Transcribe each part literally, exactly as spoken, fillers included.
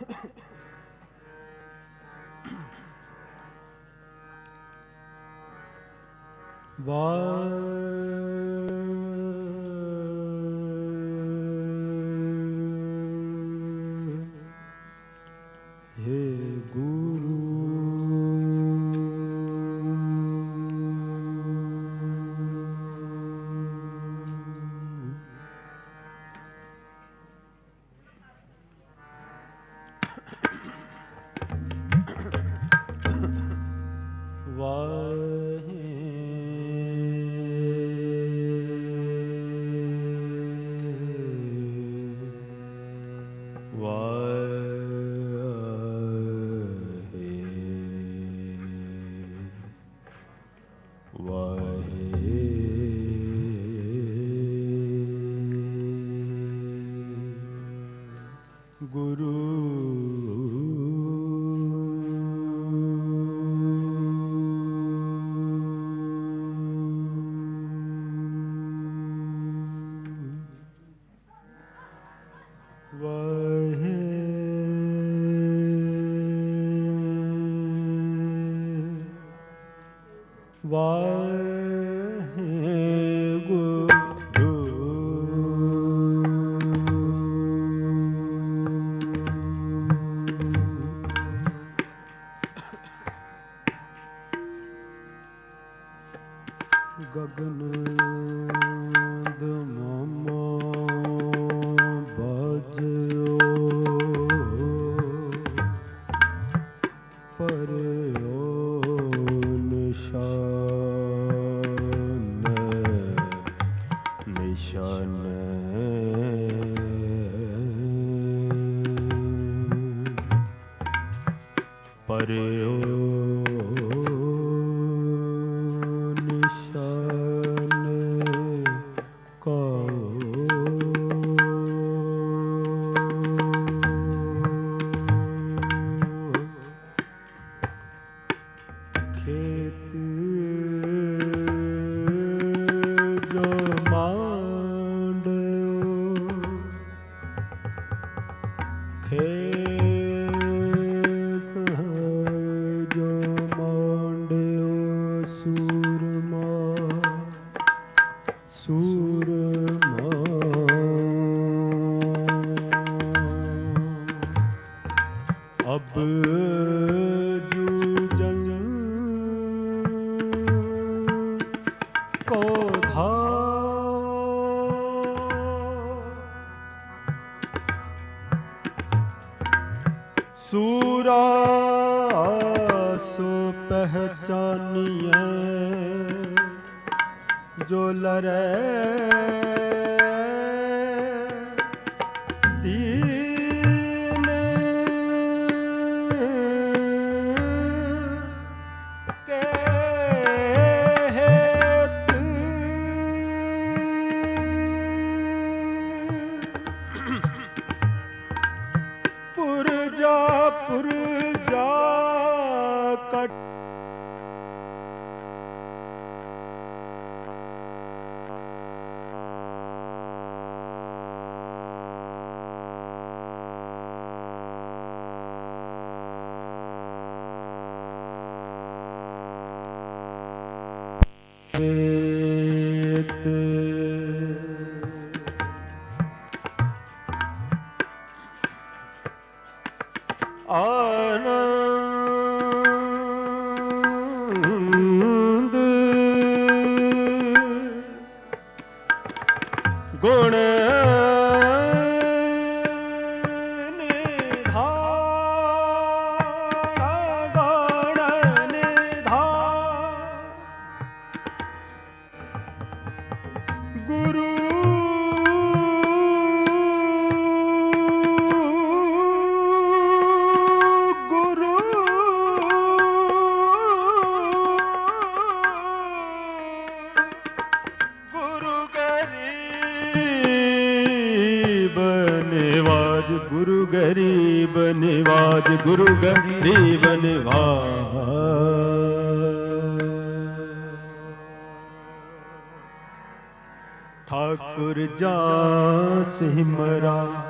ठाकुर जा सिमरा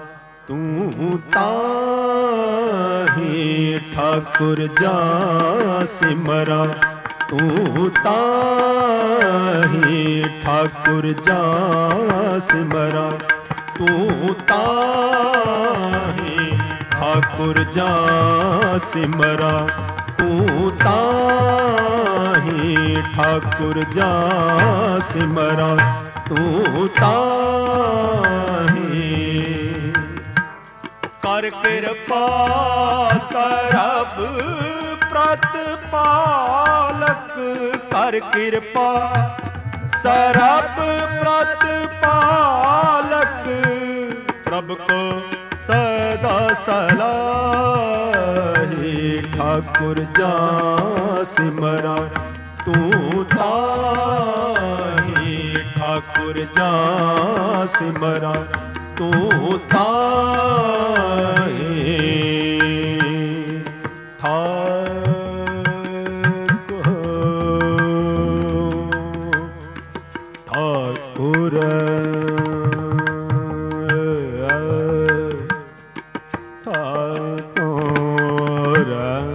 ਤੂੰ ਤਾਹੀਂ ਠਾਕੁਰ ਜਾ ਸਿਮਰਾ, ਤੂੰ ਤਾਹੀਂ ਠਾਕੁਰ ਜਾ ਸਿਮਰਾ, ਤੂੰ ਤਾਹੀਂ ਠਾਕੁਰ ਜਾ ਸਿਮਰਾ, ਤੂੰ ਤਾਹੀਂ ਠਾਕੁਰ ਜਾ ਸਿਮਰਾ, ਤੂੰ ਤਾਹੀਂ ਕਰ ਕਿਰਪਾ ਸਰਬ ਪ੍ਰਤਪਾਲਕ, ਕਰ ਕਿਰਪਾ ਸਰਬ ਪ੍ਰਤਪਾਲਕ, ਪ੍ਰਭ ਕੋ ਸਦਾ ਸਲਾਹੀ ਠਾਕੁਰ ਜਾ ਸਿਮਰਾ, ਤੂੰ ਤਾਹੀਂ ਠਾਕੁਰ ਜਾ ਸਿਮਰਾ, ਤੂੰ ਤਾਹੀਂ ਠਾਕੁਰ ਠਾਕੁਰ ਠਾਕੁਰ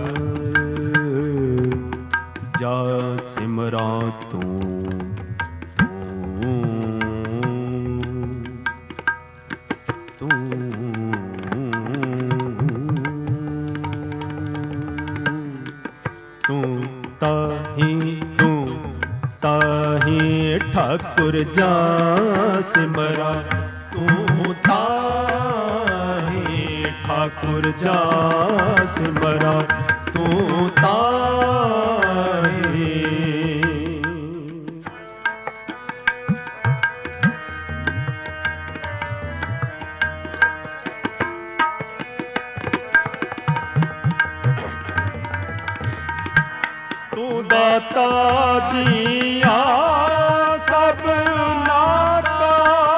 ਜਾ ਸਿਮਰਾ, ਤੂੰ ਠਾਕੁਰ ਜਾ ਸਿਮਰਾ, ਤੂੰ ਤਾਹੀਂ ਠਾਕੁਰ ਜਾ ਸਿਮਰਾ, ਤੂੰ ਤਾਹੀਂ ਤੂੰ ਦਾਤਾ ਜੀਆਂ ਸਭ ਨਾਤਾ,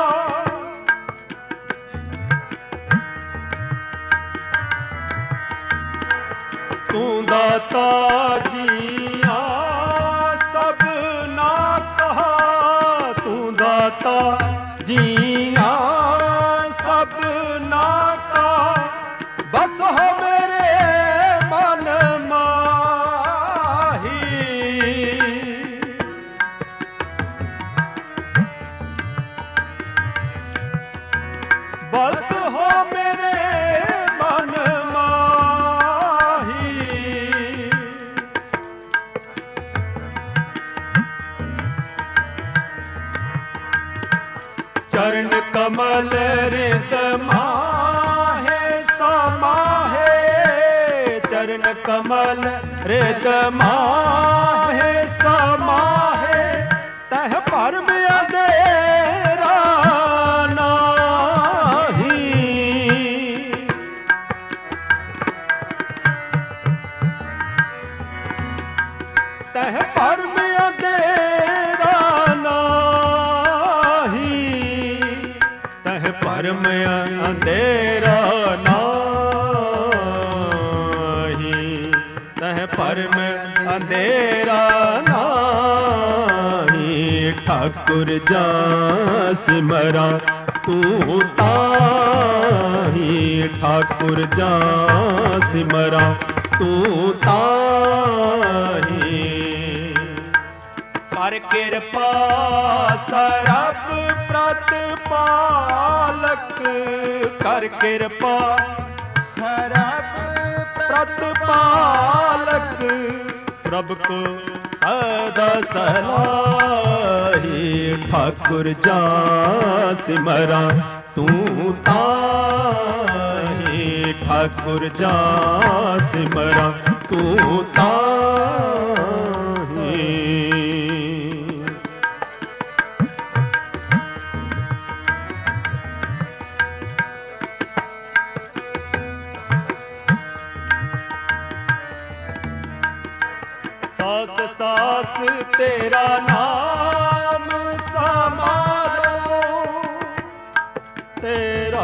ਤੂੰ ਦਾਤਾ ਜੀਆਂ ਸਭ ਨਾਤਾ, ਤੂੰ ਦਾਤਾ ਜੀਆਂ ਸਭ ਨਾਤਾ, ਬਸ ਹੋ ਮੇਰੇ ਮਨ ਬਸ ਹੋ ਮੇਰੇ ਮਨ ਮਾਹੀ, ਚਰਨ ਕਮਲ ਰਿਦ ਮਾਹੇ ਸਮਾਹੇ, ਚਰਨ ਕਮਲ ਰਿਦ ਮਾਹੇ ਸਮਾਹੇ, ਤਹ ਭਰਮ ਅੰਧੇਰਾ ਤਹ ਭਰਮ ਅੰਧੇਰਾ ਨਾਹੀ, ਤਹ ਭਰਮ ਅੰਧੇਰਾ ਨਾਹੀ, ਤਹ ਭਰਮ ਅੰਧੇਰਾ ਨਾਹੀ, ਠਾਕੁਰ ਜਾ ਸਿਮਰਾ, ਤੂੰ ਤਾਹੀਂ ਠਾਕੁਰ ਜਾ ਸਿਮਰਾ, ਤੂੰ ਤਾਹੀਂ ਕਰ ਕਿਰਪਾ ਸਰਬ ਪ੍ਰਤਪਾਲਕ, ਕਰ ਕਿਰਪਾ ਸਰਬ ਪ੍ਰਤਪਾਲਕ, ਪ੍ਰਭ ਕੋ ਸਦਾ ਸਲਾਹੀ ਠਾਕੁਰ ਜਾ ਸਿਮਰਾ, ਤੂੰ ਤਾਹੀਂ ਠਾਕੁਰ ਜਾ ਸਿਮਰਾ, ਤੂੰ ਤਾਹੀਂ ਸਾਸ ਸਾਸ ਤੇਰਾ ਨਾਮ ਸਮਾਰੋ, ਤੇਰਾ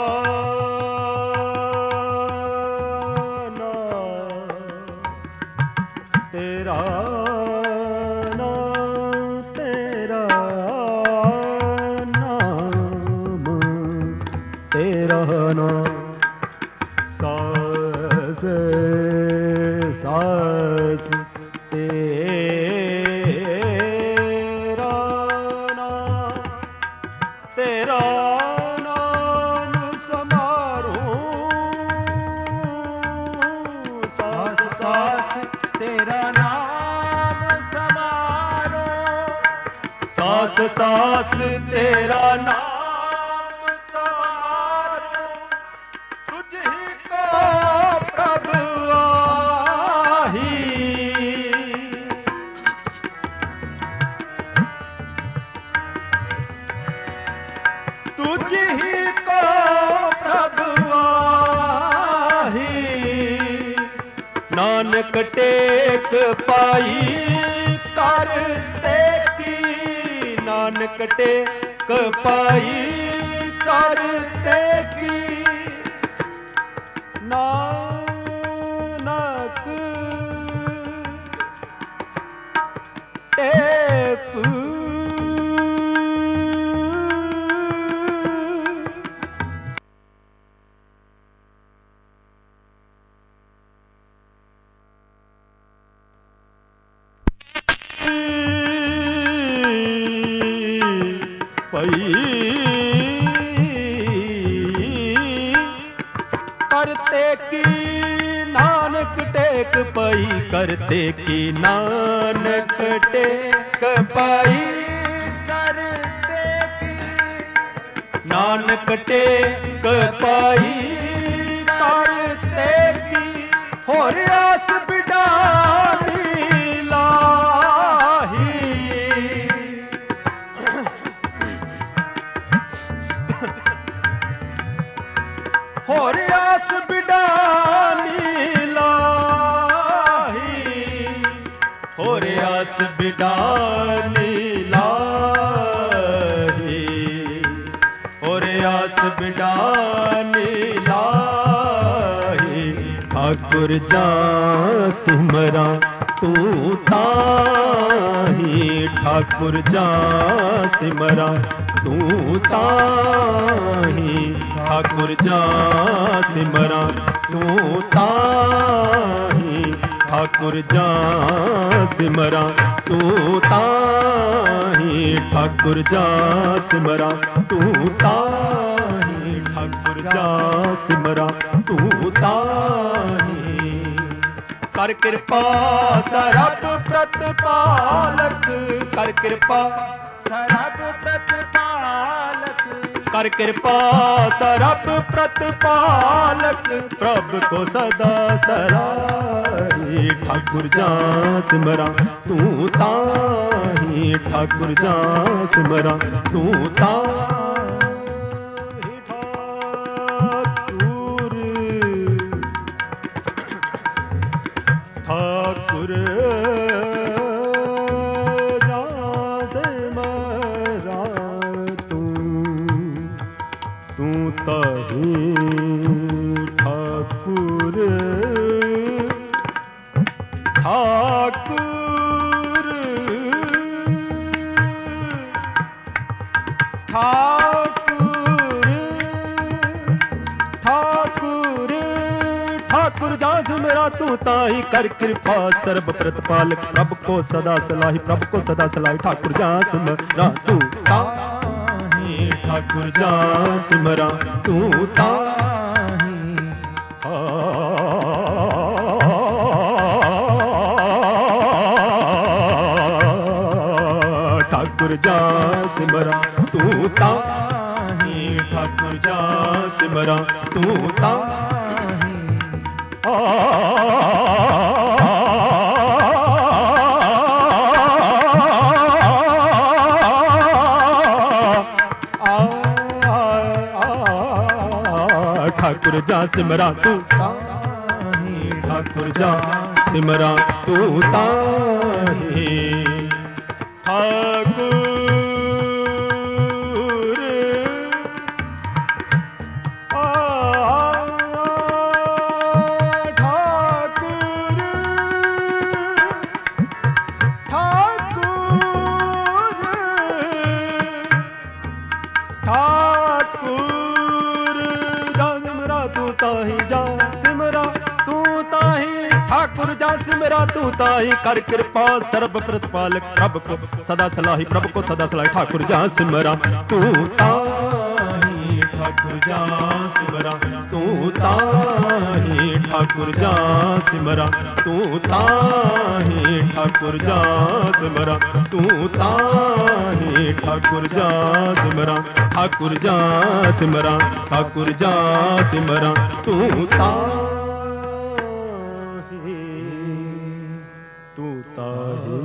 ਤੇਰਾ ਨਾਮ, ਤੇਰਾ ਨਾਮ, ਤੇਰਾ ਨਾਮ। ਸਾਸ ਸਾਸ ਤੇਰਾ ਨਾਮ, ਤੇਰਾ ਨਾਮ ਸਮਾਰੋ। ਸਾਸ ਸਾਸ ਤੇਰਾ ਨਾਮ ਸਮਾਰੋ। ਸਾਸ ਸਾਸ ਤੇਰਾ ਨਾਮ ਸਮਾਰੋ। ਤੁਝ ਹੀ ਕੋ ਪ੍ਰਭ ਆਹੀ। ਤੁਝ ਹੀ ਕੋ ਪ੍ਰਭ ਆਹੀ। ਨਾਨਕ ਟੇਕ ਪਾਈ ਕਰ ਤੇਕੀ। ਨਾਨਕ ਟੇਕ ਪਾਈ ਕਰ ਤੇਕੀ। ਨਾਨਕ ਟੇਕ ਪਈ ਕਰਤੇ ਕੀ। ਨਾਨਕ ਟੇਕ ਪਈ ਕਰਤੇ ਕੀ। ਨਾਨਕ ਟੇਕ ਪਈ ਕਰਤੇ ਕੀ। ਨਾਨਕ ਟੇਕ ਪਾਈ ਕਰਤੇ ਕੀ। ਹੋਰ ਆਸ ਬਿਡਾਨੀ ਲਾਹੀ। ਹੋਰ ਆਸ ਬਿਡਾਨੀ ਲਾਹੀ। ਹੋਰ ਆਸ ਬਿਡਾਨੀ ਲਾਹੀ। ਹੋਰ ਆਸ ਬਿਡਾਨੀ ਲਾਹੀ। ਠਾਕੁਰ ਜਾ ਸਿਮਰਾਂ ਤੂੰ ਤਾਹੀ। ਠਾਕੁਰ ਜਾ ਸਿਮਰਾਂ ਤੂੰ ਤਾਹੀ। ਠਾਕੁਰ ਜਾ ਸਿਮਰਾਂ ਤੂੰ ਤਾਹੀ। ਠਾਕੁਰ ਜਾ ਸਿਮਰਾਂ ਤੂੰ ਤਾਹੀ। ਠਾਕੁਰ ਜਾ ਸਿਮਰਾਂ ਤੂੰ ਤਾਹੀ। ਠਾਕੁਰ ਜਾ ਸਿਮਰਾਂ ਤੂੰ ਤਾਹੀ। ਕਰ ਕਿਰਪਾ ਸਰਬ ਪ੍ਰਤਪਾਲਕ। ਕਰ ਕਿਰਪਾ ਸਰਬ ਪ੍ਰਤਪਾਲਕ। ਕਰ ਕਿਰਪਾ ਸਰਬ ਪ੍ਰਤਪਾਲਕ। ਪ੍ਰਭ ਕੋ ਸਦਾ ਸਰਾਈ। ਠਾਕੁਰ ਜਾ ਸਿਮਰਾਂ ਤੂੰ ਤਾਹੀ। ਠਾਕੁਰ ਜਾ ਸਿਮਰਾਂ ਤੂੰ ਤਾਹੀ। ਠਾਕੁਰ ਠਾਕੁਰ ਠਾਕੁਰ ਠਾਕੁਰ ਠਾਕੁਰ ਠਾਕੁਰ ਜਾ ਸਿਮਰਾ ਤੂੰ ਤਾਹੀ। ਕਰ ਕਿਰਪਾ ਸਰਬ ਪ੍ਰਤਪਾਲਕ। ਪ੍ਰਭ ਕੋ ਸਦਾ ਸਲਾਹੀ। ਪ੍ਰਭ ਕੋ ਸਦਾ ਸਲਾਹੀ। ਠਾਕੁਰ ਜਾ ਸਿਮਰਾ ਤੂੰ ਤਾਹੀ। ਠਾਕੁਰ ਜਾ ਸਿਮਰਾ ਤੂੰ ਤਾਹੀ। ਠਾਕੁਰ ਜਾ ਸਿਮਰਾ ਤੂੰ ਤਾਹੀ। ਠਾਕੁਰ ਜਾ ਸਿਮਰਾ ਤੂੰ ਤਾਹੀ। ਠਾਕੁਰ ਜਾ ਸਿਮਰਾ ਤੂੰ ਤਾਹੀ। ਠਾਕੁਰ ਜਾ ਸਿਮਰਾ ਤੂੰ ਤਾਹੀ। ਠਾਕੁਰ ਠਾਕੁਰ ठाकुर जास मेरा तू ताई कर कृपा सर्ब प्रतिपालक प्रभु को सदा सलाही प्रभु को सदा सलाही ठाकुर जास मेरा तू ताई ठाकुर जास मेरा तू ताई ठाकुर जास मेरा तू ताई ठाकुर जास मेरा तू ताई ठाकुर जास मेरा ठाकुर जास मेरा ठाकुर जास मेरा तू ताई तू ताही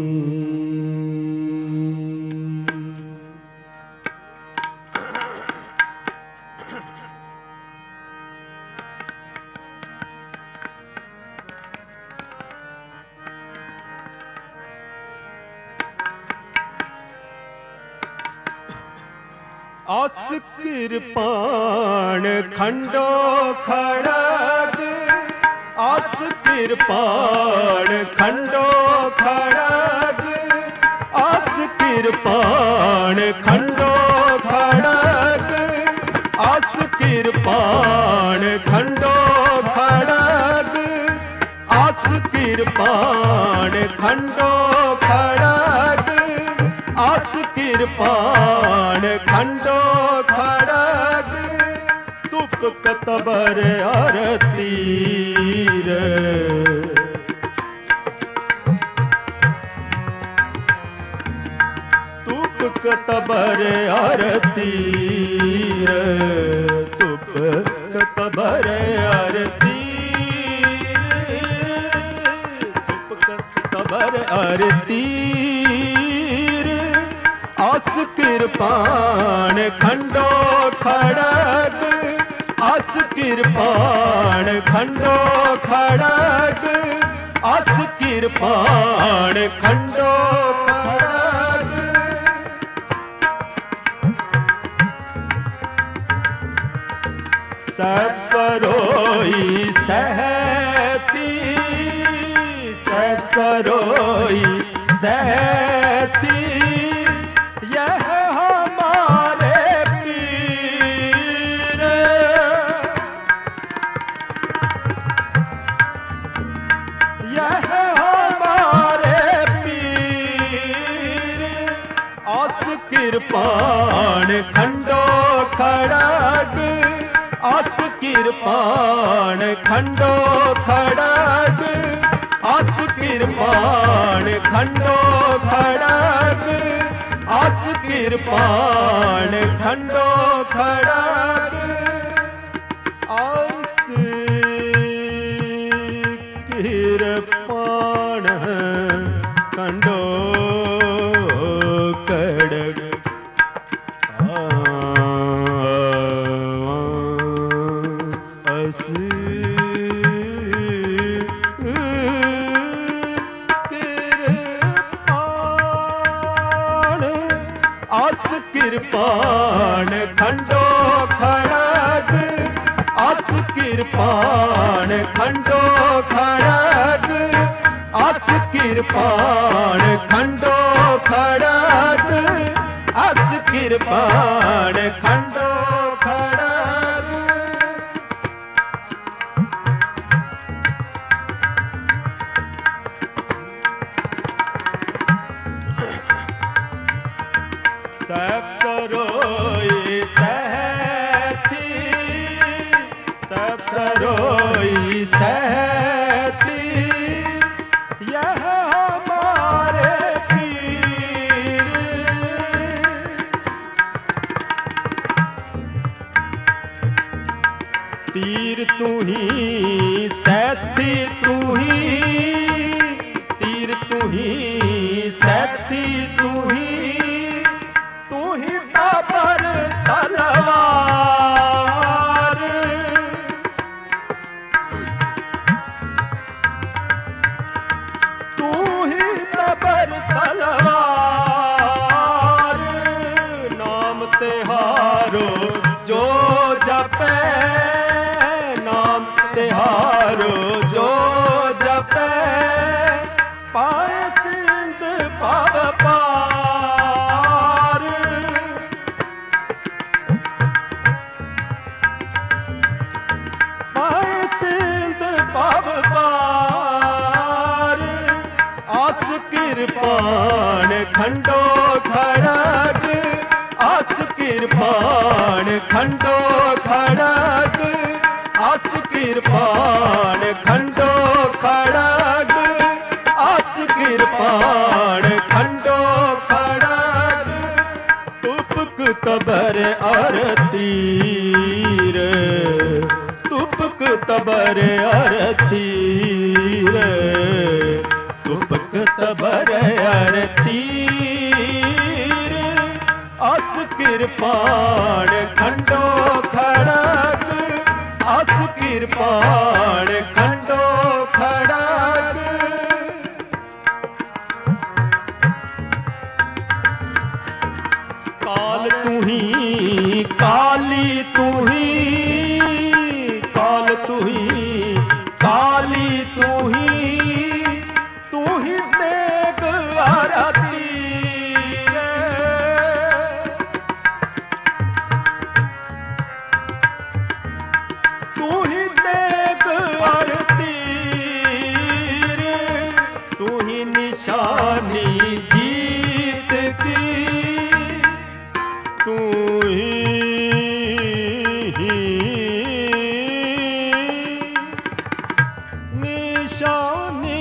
आस कृपाण खंडो खड़ग आस कृपाण खंडो खड़ग आस कृपाण खंडो खड़ग आस कृपाण खंडो खड़ग आस कृपाण खंडो खड़ग आस कृपाण खंडो खड़ग तुप कतबर अरतीर तुप कतबर अरतीर तुप कतबर अरतीर तुप कतबर अरतीर आस कृपाण खंडो खड़ग आस कृपाण खंडो खड़ग आस कृपाण खंडो खड़ग सब सरोई सहती सब सरोई सहती यह हमारे पीर यह हमारे पीर आस कृपाण खंडो खड़ग आस कृपाण खंडो खड़ग आस कृपाण खंडो खड़ग आस कृपाण खंडो खड़ग आस कृपाण खंडो खड़ग आस आस कृपाण खंडो खड़ग आस कृपाण खंडो खड़ग आस कृपाण खंडो खड़ग आस कृपाण खंडो खड़ग सब सरोई सहती सब सरोई सहती यह हमारे पीर तीर तू ही सहती तू ही तीर तू ही सहती तू ही तबर तलवार तू ही तबर तलवार नाम तिहारो जो जपे नाम तिहारो जो जपे पाए किरपान खंडो खड़ग आस किरपान खंडो खड़ग आस किरपान खंडो खड़ग आस किरपान खंडो खड़ग तुपक तबर अरतीर तुपक तबर अरतीर तुपक तबर अरतीर आस किरपान खंडो खड़ग आस किरपान खंडो खड़ग काल तू ही काली तू ही काल तू ही काली तू ही तू ही देख आरती रे तू ही देख आरती रे तू ही निशानी जीत की तू ही निशानी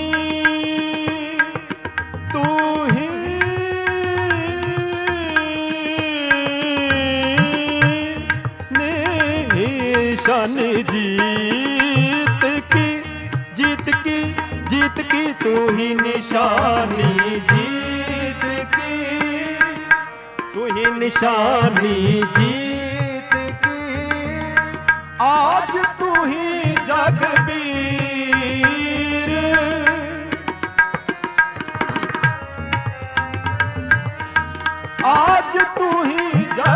तू ही निशानी जीत की जीत की जीत की तू ही निशानी जीत की तू ही निशानी जीत की आज तू ही जगबीर आज तू ही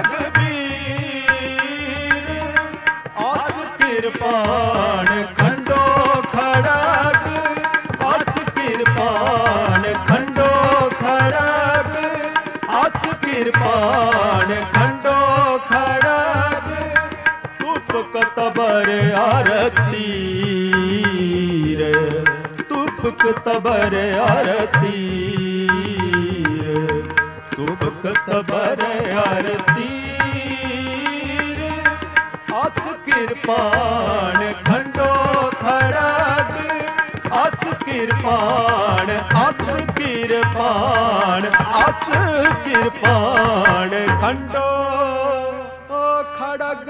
जगबीर आस किरपान खंडो खड़ग आस किरपान खंडो खड़ग आस किरपान खंडो खड़ग तुपक तबर आरती रे तुपक तबर आरती रे तुपक तबर आरती रे आस किरपान खंडो खड़ग आस किरपान आस किरपान आस किरपान खंडो खड़ग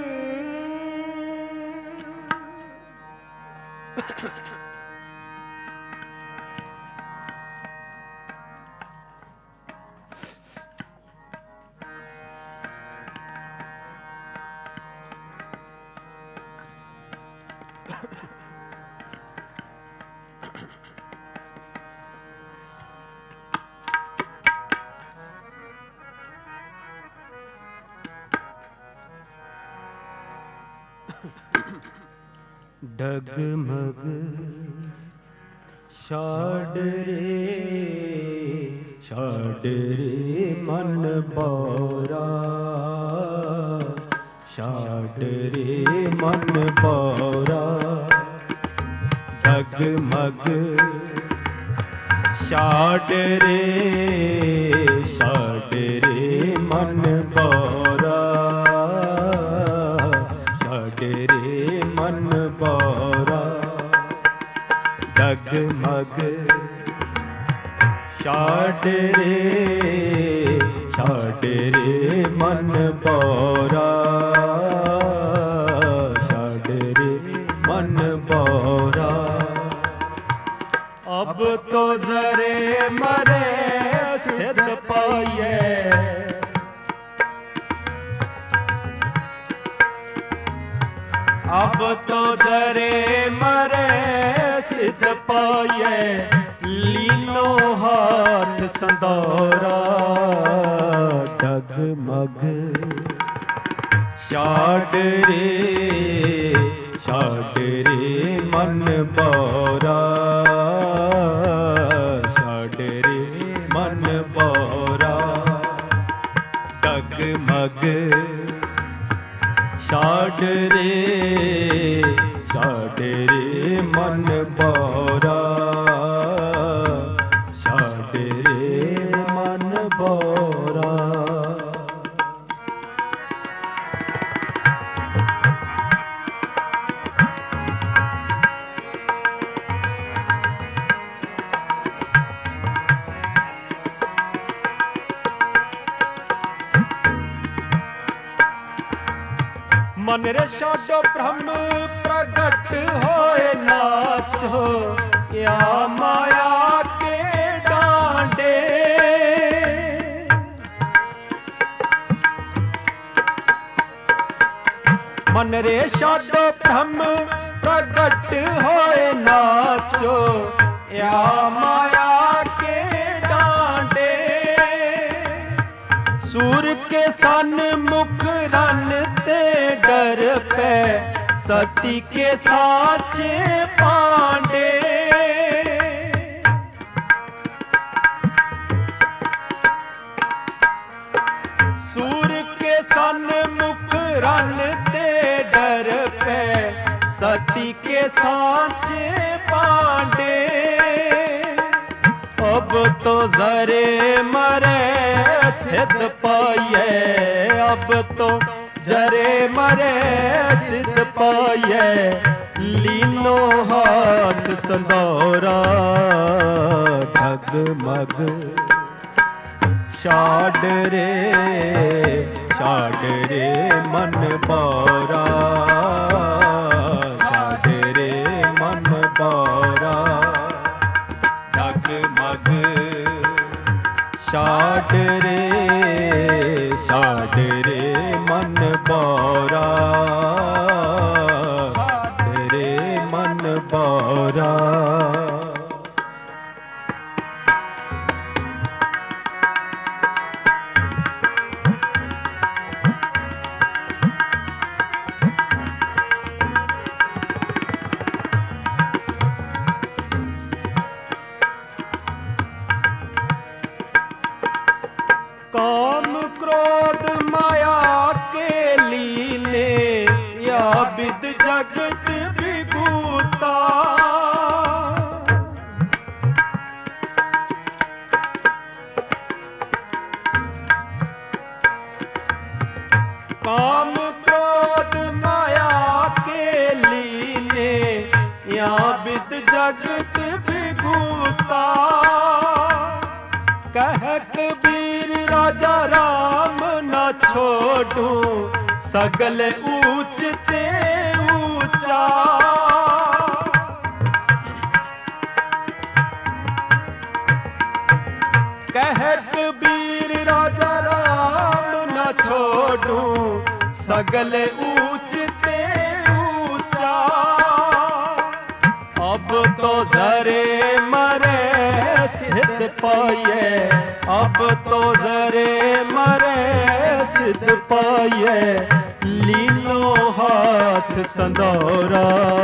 डगमग शाड रे शाड रे मन बौरा शाड रे मन बौरा डगमग शाड रे शाड रे मन बौरा शाड रे मन बौरा डगमग शाड रे शाड रे मन बौरा शाड रे मन बौरा अब तो जरे मरे सिद्ध पाए अब तो जरे मरे सिद्ध पाए लीनो हाथ संदौरा डगमग शाड रे शाड रे मन बौरा शाड रे मन बौरा डगमग शाड रे शाड रे मन बौरा शाड मन रे छाड़ो ब्रह्म प्रगट होए नाचो या माया के डांडे। मन रे छाड़ो ब्रह्म प्रगट होए नाचो या माया के डांडे। सूर के सन मुख रन ते डर पे सती के साचे पांडे। सूर के सन मुख रन ते डर पे सती के साचे पांडे। अब तो जरे मरे सिद्ध पाइए, अब तो जरे मरे सिद्ध पाइए। लीनो हाथ संदौरा ढगमग छाड़ रे छाड़ रे मन बौरा। छाड़ रे मन बौरा ढगमग छाड़ रे छाड़ रे मन बौरा। छाड़ रे मन बौरा। काम क्रोध माया के लीले या विद जगत विभूता। काम क्रोध माया के लीले या विद जगत विभूता। कह कबीर राजा राम न छोड़ूं सगल ऊंच ते ऊंचा। कह कबीर राजा राम न छोड़ूं सगल ऊंच ते ऊंचा। अब तो जरे मरे सिद्ध पाइए, अब तो जरे मरे सिद्ध पाइए। लीनो हाथ संदौरा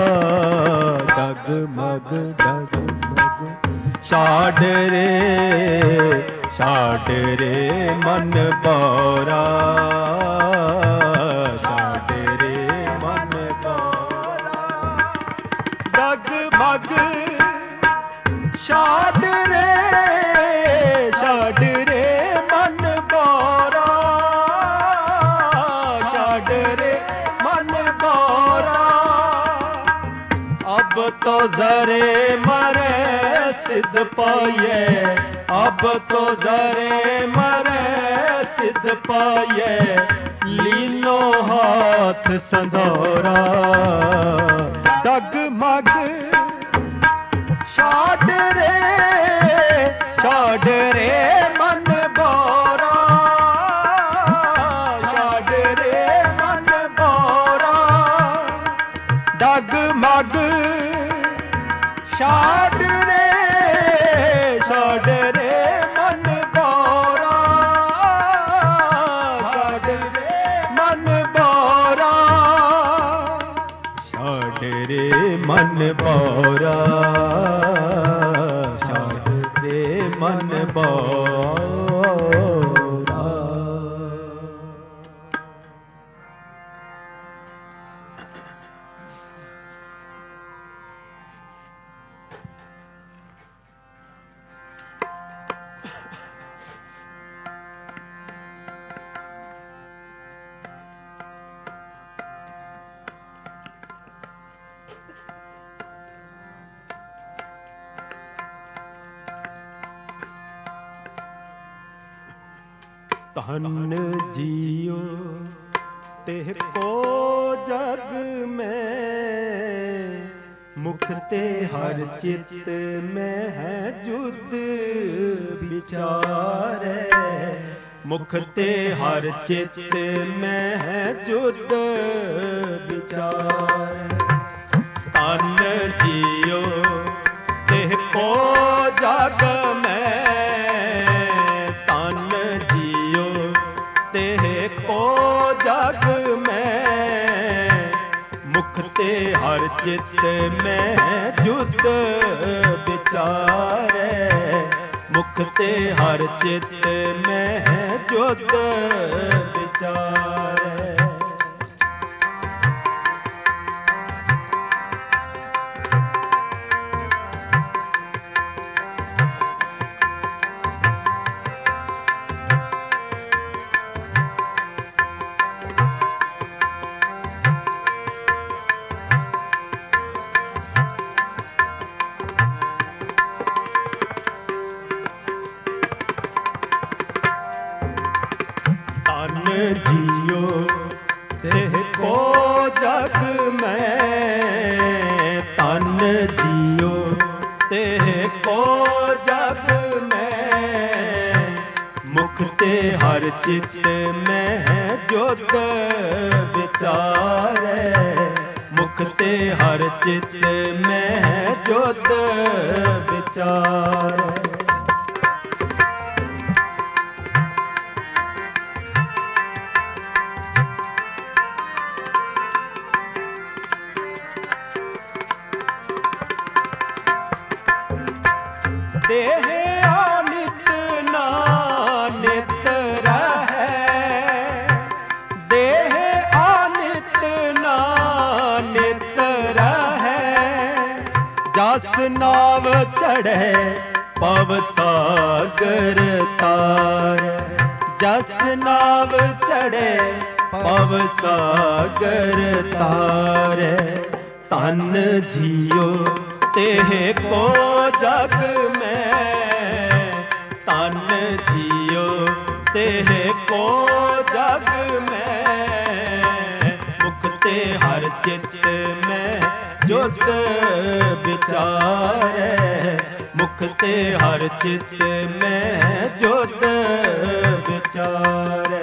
डगमग डगमग छाड़ रे छाड़ रे मन बौरा। छाड़ रे मन बौरा डगमग छाड़ रे छाड़ रे मन बौरा। छाड़ रे मन बौरा। अब तो जरे मरे सिद्ध पाइए, अब तो जरे मरे सिद्ध पाइए। लीनो हाथ संदौरा डगमग छाड़ रे छाड़ रे मन बौरा। छाड़ रे मन बौरा डगमग छाड़ रे छाड़ रे मन बौरा। छाड़ रे मन बौरा छाड़ रे मन बौरा। छाड़ रे मन बौरा। धन जियो तेह को जग में मुखते हर चित्त में है जुद विचारे मुखते हर चित्त में है जुद विचारे तन जियो तेह को जग में तन जियो तेह को जग में मुखते हर चित्त में जुद विचारे मुखते हर चित्त में जुद विचारे जियो तेह को जग में तन जियो तेह को जग में मुखते हर चित्त में जुद विचारे मुखते हर चित्त में जुद विचारे देह अनित नानित रहे देह अनित नानित रहे जस नाव चढ़े पव सागर तार जस नाव चढ़े पव सागर तार तन जियो तेह को जग में तन जियो तेह को जग में मुखते हर चित्त में जुद विचारे मुखते हर चित्त में जुद विचारे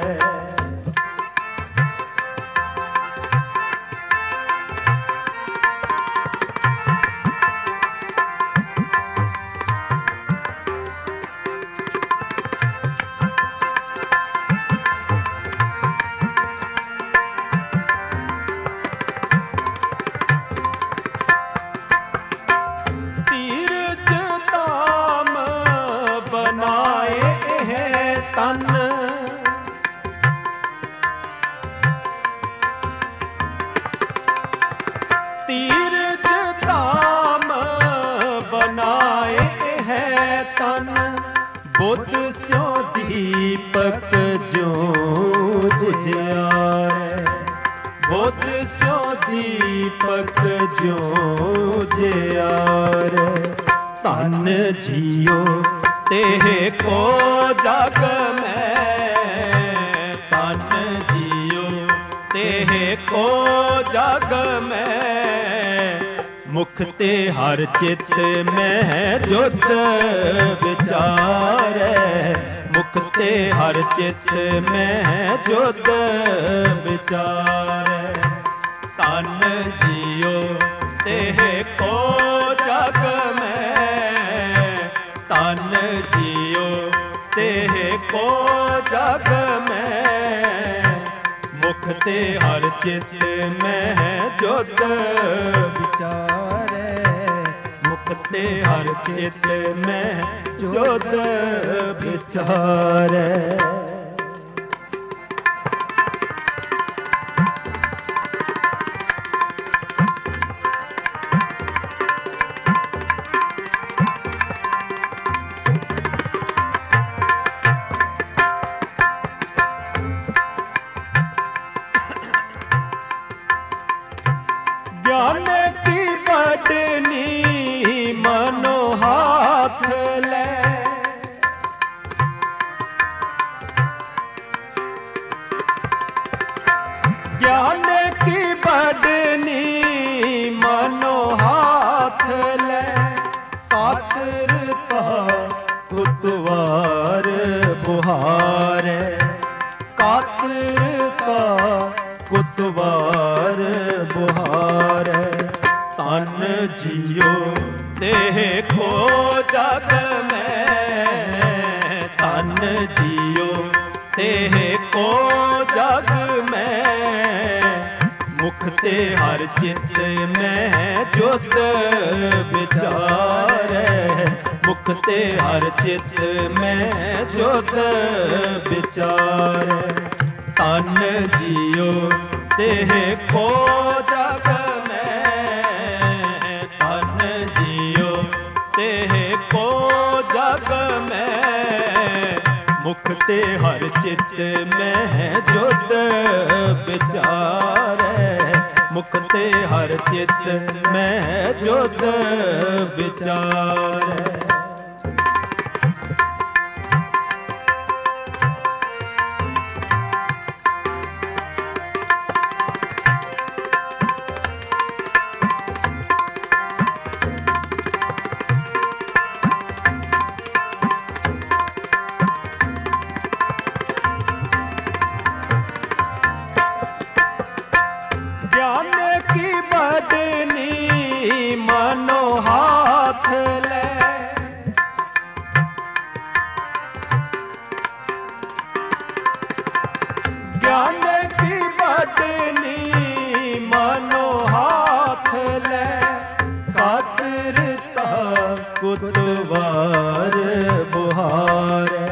तन तीरथ धाम बनाए हैं तन बुद्ध स्यो दीपक जो जियारे बुद्ध स्यो दीपक जो जियारे तन जियो तेह को जग में तन जियो तेह को जग में मुखते हर चित्त में जुद विचारे मुखते हर चित्त में जुद विचारे तन जियो तेह को जग में तन जियो तेह को जग में मुखते हर चित्त में जुद विचारे मुखते हर चित्त में जुद विचारे ज्ञान की बटनी मनो हाथ ले ज्ञान की बुहारै। तन जियो देह को जग में, तन जियो देह को जग में, मुख ते हर चित में जुत विचारै। मुख ते हर चित में जुत विचारै। तन जियो देह को जग में, तन जियो देह को जग में, मुख ते हर चित में जुत विचारै। मुख ते हर चित में जुत विचारै। कुतवार बुहारै।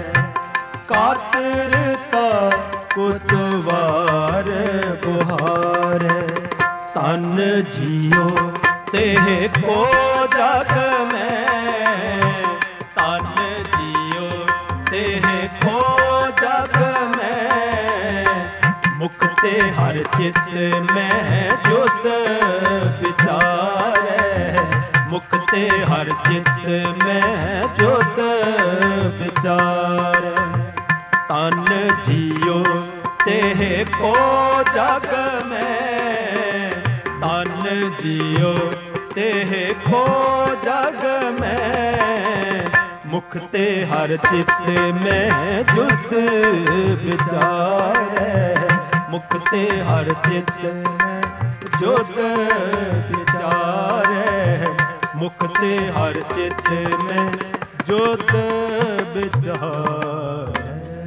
कातरता कुतवार बुहारै। तन जियो तेह को जग में, तन जियो तेह को जग में, मुख ते हर चित में जुत विचारै। मुख ते हर चित में जुत विचारै। तन जियो तेह को जग में, तन जियो तेह को जग में, मुख ते हर चित में जुत विचारै। मुख ते हर चित में जुत विचारै। मुख ते हर चित में जुत विचारै।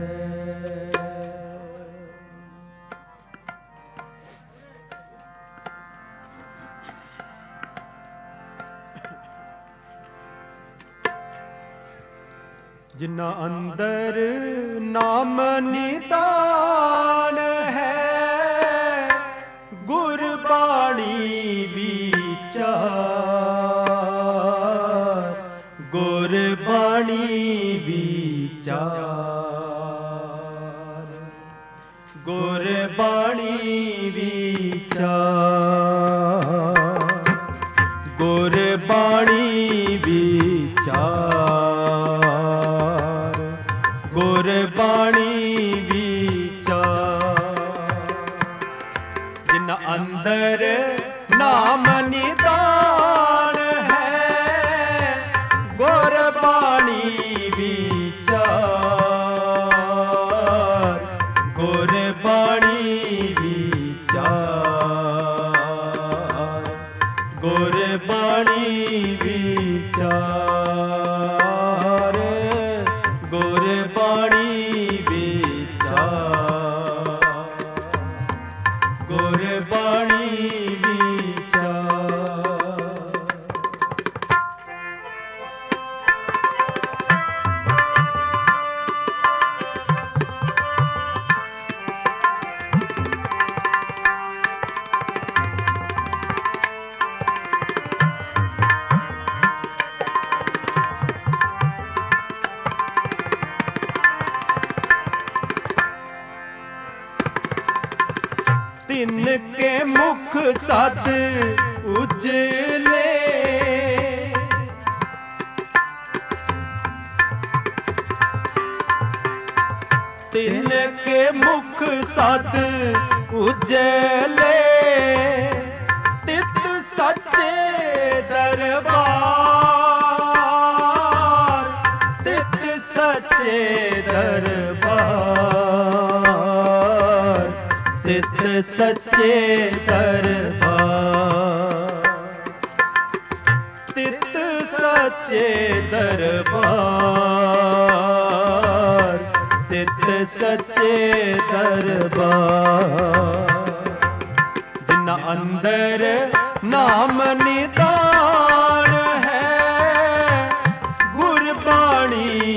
जिन्ना अंदर नाम निदान है, गुरबाणी विचार। गुरबाणी विचार। गुरबाणी विचार। गुरबाणी विचार। गुरबाणी विचार। जिन अंदर नाम निदान है, गुरबाणी विचार। गुरबाणी विचार। गुरबाणी विचार। गुरबाणी विचार। गुरबाणी तिनके मुख सद उजले, तिनके मुख सद उजले, तित सच्चे दरबार। तित सच्चे दरबार। तित सच्चे दरबार। सच्चे दरबार, तित सच्चे दरबार। जिन्ना अंदर नाम निदान है, गुरबाणी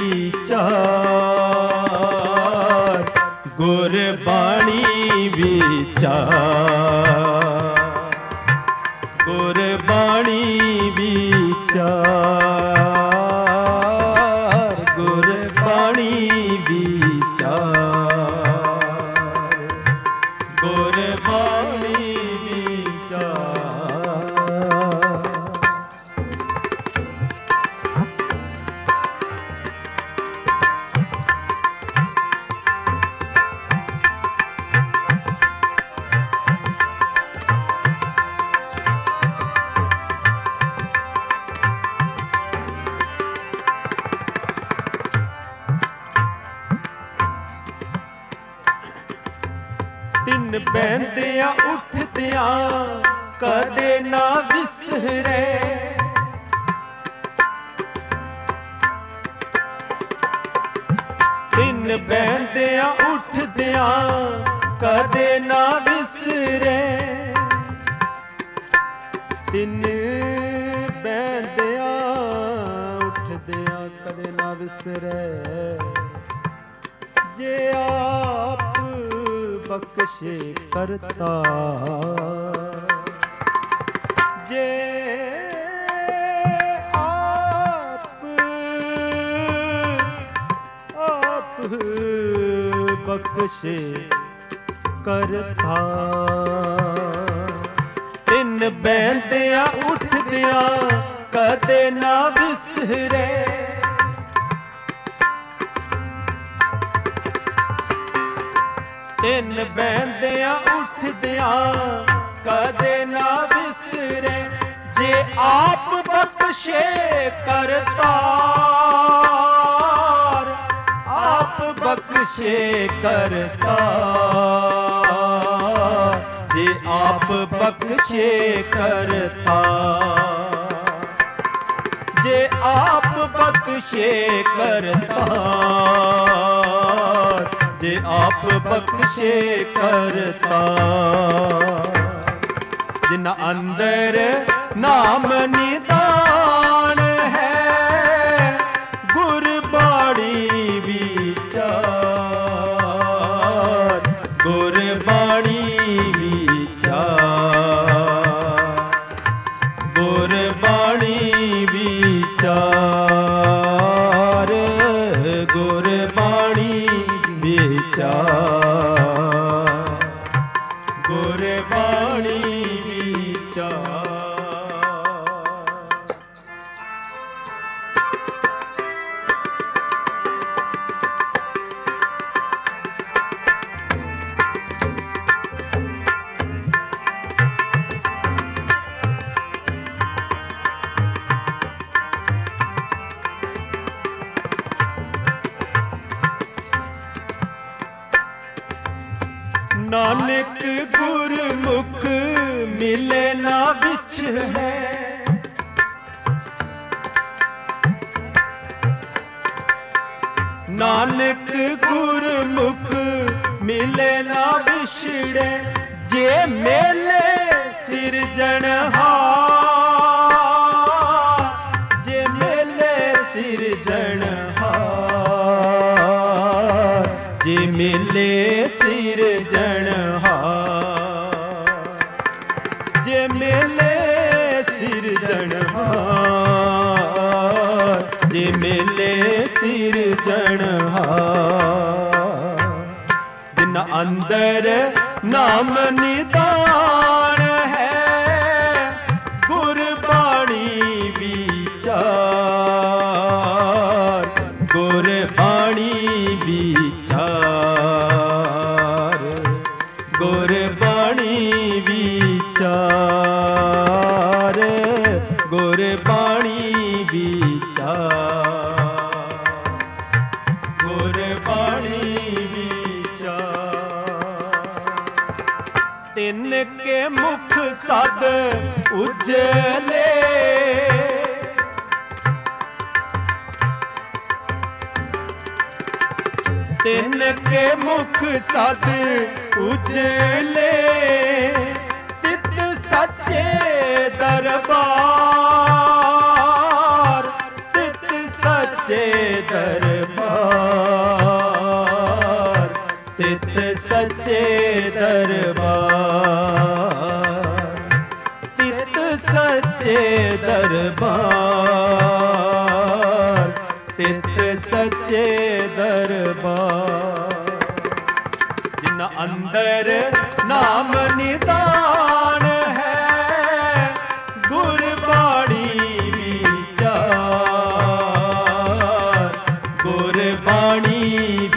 विचार, गुरबाणी विचार, गुरबाणी विचार, गुरबाणी विचार, गुरबाणी विचार। तिन बहंदियां उठदियां कदे ना विसरे, तिन बहंदियां उठदियां कदे ना विसरे, तिन बहंदियां उठदियां कदे ना विसरे। जे आप बख्शे करता, जे आप आप बख्शे करता। तिन बहंदियां उठदियां कदे ना विसरे, तिन बहंदियां उठदियां कदे ना विसरे। जे आप बख्शे करतार, आप बख्शे करतार, जे आप बख्शे करतार, जे आप बख्शे करतार, जे आप बख्शे करतार। जिन अंदर नाम निदान है, गुरबाणी विचार, गुरबाणी विचार, गुरबाणी विचार, गुरबाणी विचार, गुरबाणी विचार। नानक गुरमुख मिले ना बिछ है, नानक गुरमुख मिले ना बिछड़े। जे मेले सिरजनहार, जे मेले सिरजनहार, जे मेले सिरजनहार, जे मेले सिरजनहार, जे मेले सिरजनहार। जिन अंदर नाम निदान है, गुरबाणी विचार, गुरबाणी विचार, गुरबाणी विचार, गुरबाणी विचार, गुरबाणी विचार। तिन के मुख सद उजले, तिनके मुख सद उजले तित सच्चे दरबार तित सच्चे दरबार तित सच्चे दरबार तित सच्चे दरबार तित सच्चे दरबार जिन अंदर नाम निदान है गुरबाणी विचार गुरबाणी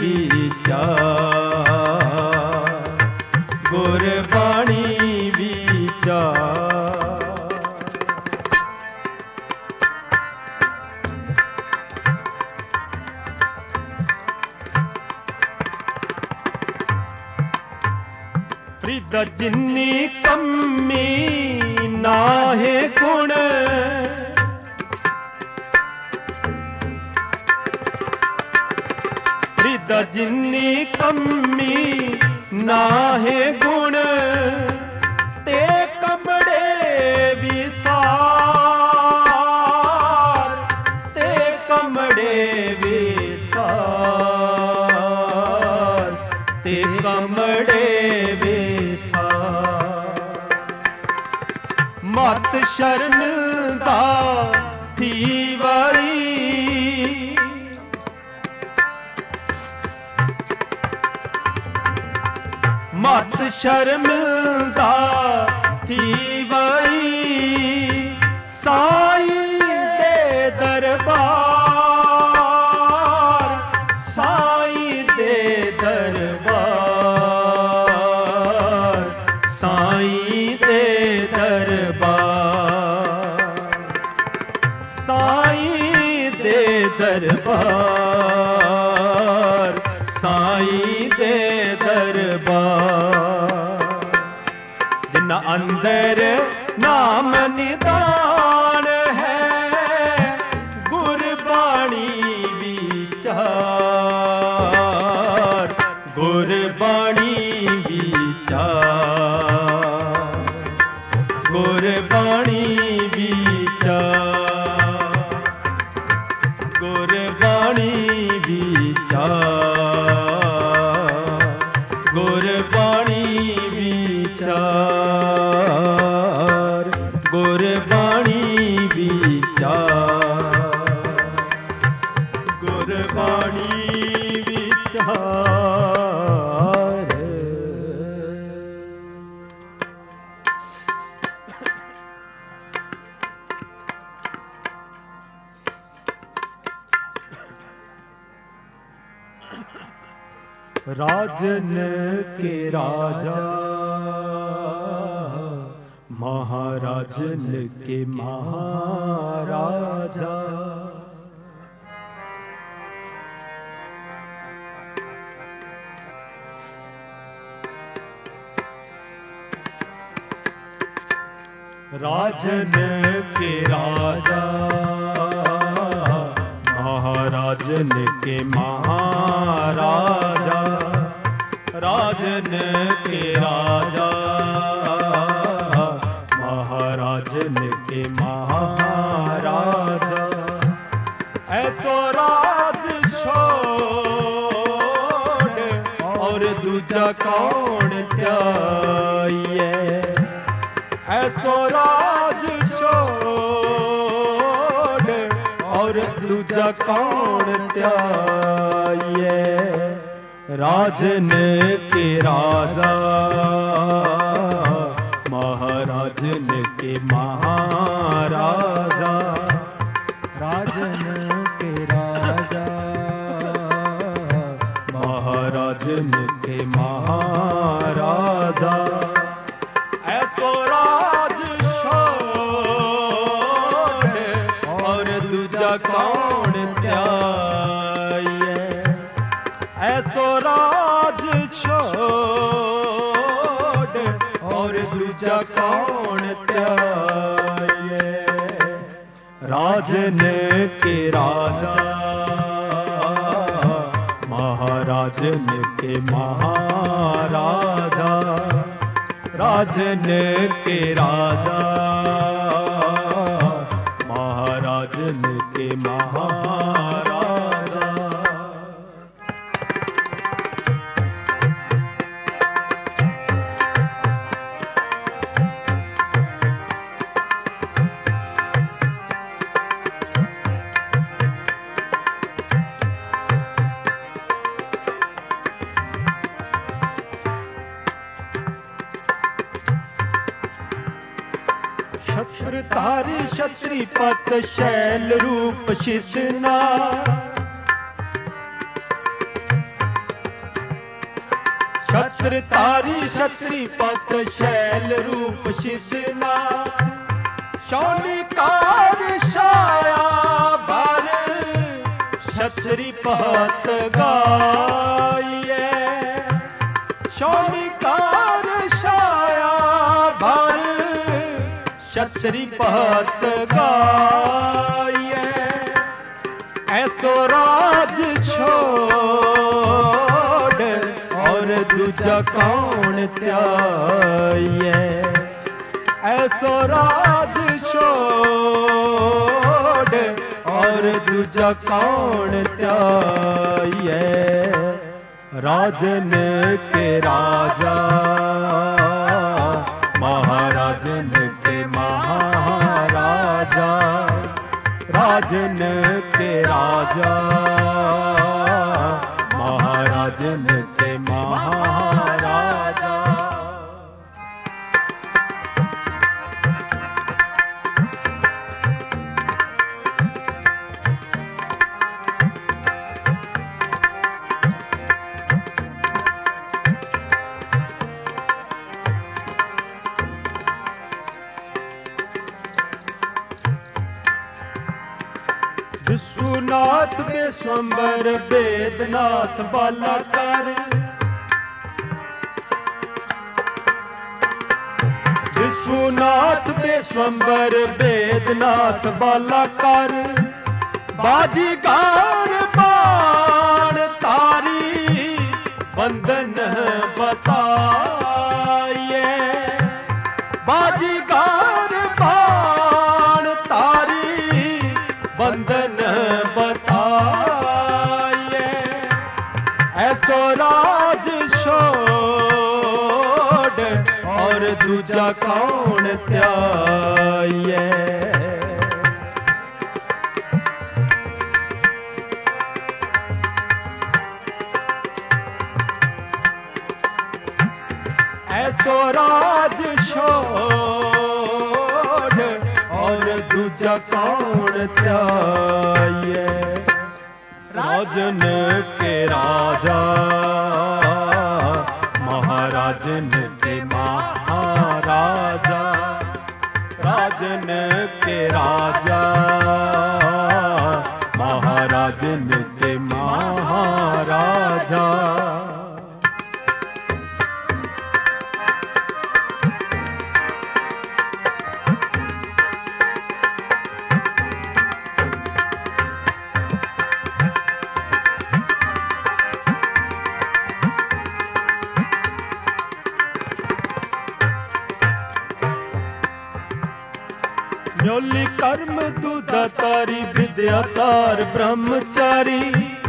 विचार गुरबाणी विचार प्रीत जिन्नी कमी नाहे गुण प्रीत जिन्नी कमी नाहे गुण ते कमड़े विसार ते कमड़े विसार ते कमड़े मत शरण दा थी वरी मत शर्म दा थी वरी साईं दे दरबार साईं दे दरबार साईं दे साईं दे दरबार साईं दे दरबार जिन अंदर नाम निदान है गुरबाणी विचार गुरबाणी विचार गुरबाणी विचार गुरबाणी विचार गुरबाणी विचार गुरबाणी विचार गुरबाणी विचार राजन के राजा महाराजन के महाराजा राजन के राजा महाराजन के महाराजा राजन के राजा महाराजन के महाराजा ऐसो राज छोड़ और दूजा कौन त्याइए ऐसो राज छोड़ और दूजा कौन त्याइए राजन के राजा महाराजन के महाराजा राजन के राजा महाराजन के महाराजा ऐसो राज छोड़ और दूजा कौन त्याइए ऐसो राज छोड़ और दूजा कौन त्याइए राजन के राजा महाराज राजन के महाराजा, राजन के राजा, महाराजन के महाराजा। छत्रधारी क्षत्रिपत शैल रूप सिद्धना, छत्रधारी क्षत्रिपत शैल रूप सिद्धना, शौनिकार छाया भर क्षत्रिपत गाये, शौनिकार छाया भर क्षत्रिपत गाये। ऐसो राज छोड़ और दूजा कौन त्याये, ऐसो राज छोड़ और दूजा कौन त्याये। राजन के राजा, महाराजन के महाराजा, राजन के राजा, महाराजन के महाराजा। विश्वनाथ विश्वंबर वेदनाथ बालाकार, विश्वनाथ विश्वंबर वेदनाथ बालाकार, बाजीगार बाण तारी बंधन बताये, बाजीगार बाण तारी बंधन बताये। ऐसो राज छोड़ और दूजा कौन त्याये। ऐसो राज छोड़ और दूजा कौन त्याये। राजन के राजा, महाराजन के महाराजा, राजन के राजा, महाराजन के महाराजा। न्योली कर्म दूधातारी विद्यातार ब्रह्मचारी,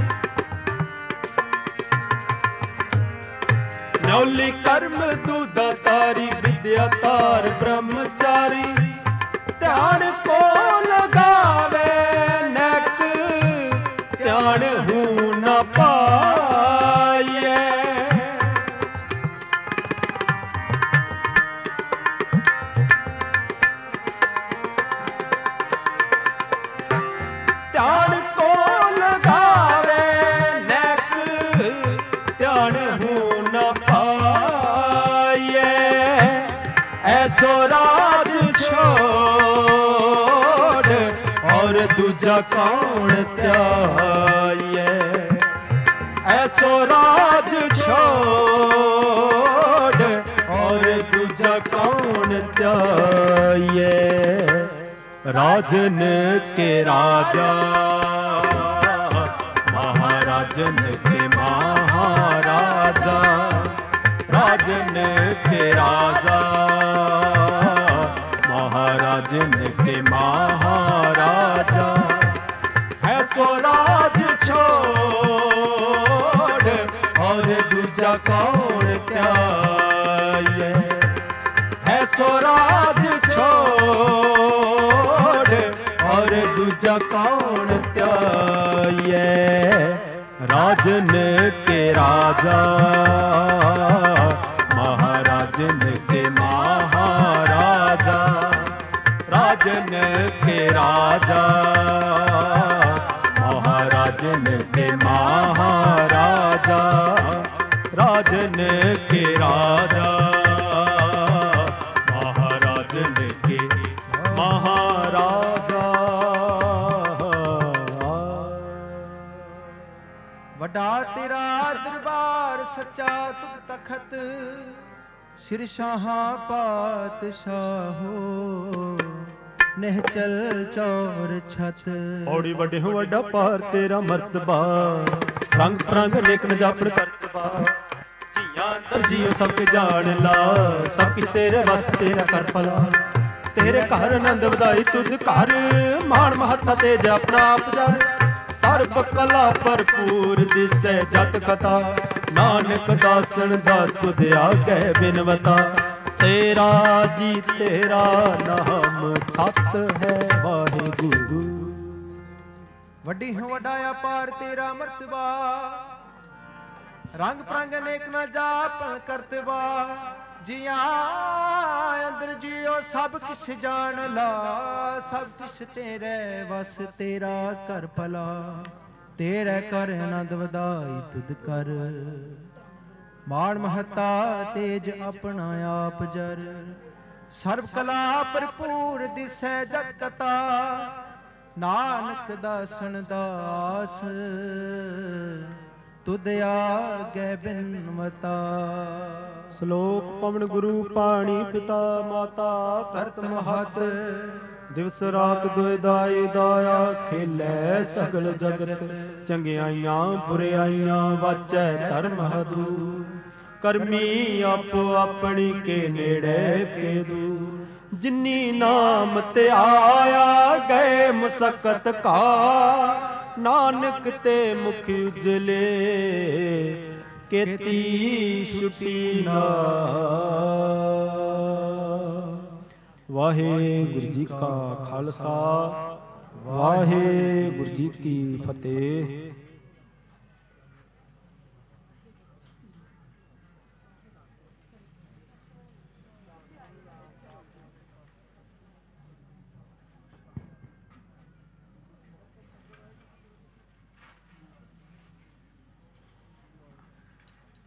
न्योली कर्म दूधातारी विद्यातार ब्रह्मचारी, ध्यान को लगावे नेक ध्यान हूं न पाए। ध्यान को लगावे नेक ध्यान हूं न पाए। ऐसो राज छोड़ और दूजा कौन त्याये। ऐसो राज छोड़ और दूजा कौन त्याये। राजन के राजा, महाराज राजन के महाराजा, राजन के राजा, महाराजन के महाराजा। है सो राज छोड़ और दूजा कौन त्याये, है सो राज छोड़ और दूजा कौन त्याये। राजन के राजा, महाराजन के महाराजा, राजन के राजा, महाराजन के महाराजा, राजन के राजा, महाराजन के महाराजा। वड्डा तेरा दरबार सच्चा तुक तखत, सिर शाहा पातशाहो, निहचल चौर छत। औड़ी वड्डे हो वड्डा पार तेरा मर्तबा, रंग प्रंग नेक न जापन करतबा। जियां अंदर जियो सबके जान ला, सब किछ तेरे बस तेरा कर भला। तेरे घर आनंद वधाई तुझ घर, मान महत्ता तेज अपना आप जाए। सर्ब कला भरपूर दिसै जत कथा, नानक दासन दास तुझ आगे बिनवता। तेरा जी तेरा नाम सत है वाहिगुरु। वड्डी हो वड्डाया पार तेरा मर्तबा, रंग प्रंग अनेक न जापन करतबा। जिया अंदर जियो सब किछ जान ला, सब किछ तेरे वस तेरा कर भला। तेरे कर आनंद वधाई तुद कर, मान महता तेज अपना आप जर। सर्व कला भरपूर दिसै जग कथा, नानक दासन दास तुद आगे बिनवता। श्लोक पवन गुरु पाणी पिता माता, करत महत दिवस रात दुए दाई दाया। खेलै सगल जगत चंगियाइयां बुराइयां, वाचै धर्म हदूर। करमी आपो अपनी के नेड़े के दूर। जिन्नी नाम ते आया गए मुसकत का, नानक ते मुख उजले केती छुटी ना। वाहिगुरु जी का खालसा, वाहिगुरु जी की फतेह।